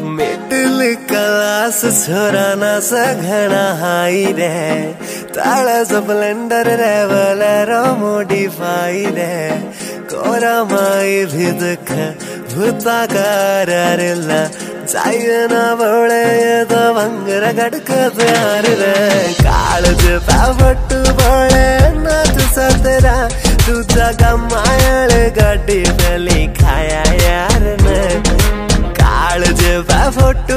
middle class छोरा ना सघना high रे ताला स्प्लेंडर रेवलर मॉडिफाई रे कोरा माई भी दुख भूता कारला जायना बळे तो भंगर गडक प्यार रे काळज पावटू बळे नाथ सतरा तुझा गमायल गाडी फली खाया यार ने काळज फोटो